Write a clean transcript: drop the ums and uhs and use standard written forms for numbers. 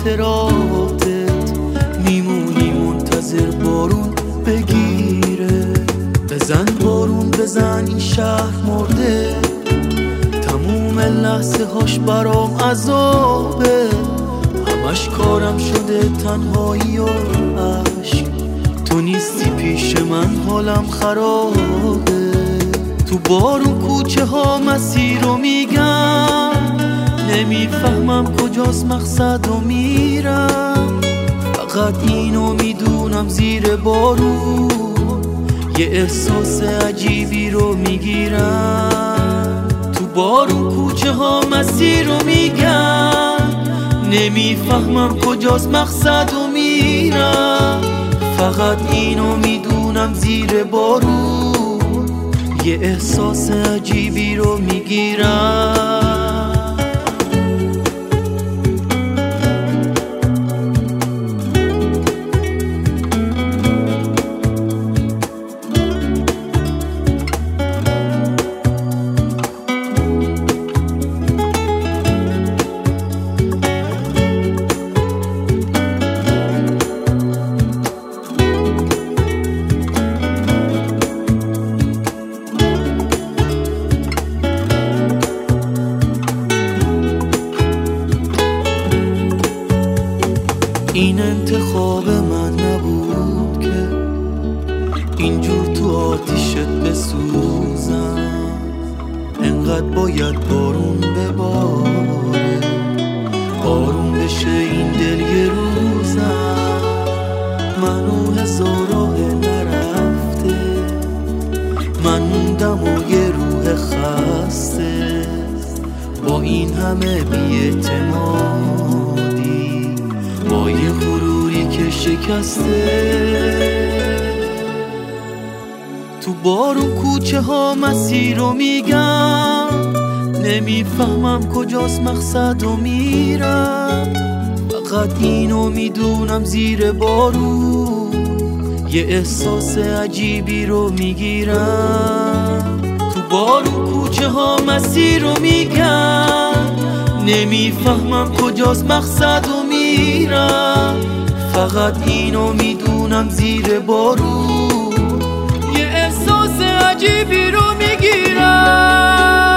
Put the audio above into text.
خاطراتت میمونی منتظر بارون بگیره. بزن بارون بزن این شهر مرده، تموم لحظه هاش برام عذابه. همش کارم شده تنهایی و عشق، تو نیستی پیش من حالم خرابه. تو بارون کوچه ها مسیر رو میگم، نمیفهمم کجاست مقصد و میرم. فقط اینو میدونم زیر بارون یه احساس عجیبی رو میگیرم. تو بارون کوچه ها مسیر رو میگم، نمیفهمم کجاست مقصد و میرم. فقط اینو میدونم زیر بارون یه احساس عجیبی رو میگیرم. این انتخاب من نبود که اینجور تو آتیشت بسوزم. انقدر باید بارون بباره، آروم بشه این دل یه روزم. منو هزار راه نرفته، من موندم و یه روح خسته. با این همه بی‌اعتمادی، با یه غروری که شکسته. تو بارون کوچه ها مسیر رو میگم، نمیفهمم کجاست مقصد و میرم. فقط اینو میدونم زیر بارون یه احساس عجیبی رو میگیرم. تو بارون کوچه ها مسیر رو میگم، نمیفهمم کجاست مقصد و میرم. فقط اینو میدونم زیر بارون یه احساس عجیبی رو میگیرم.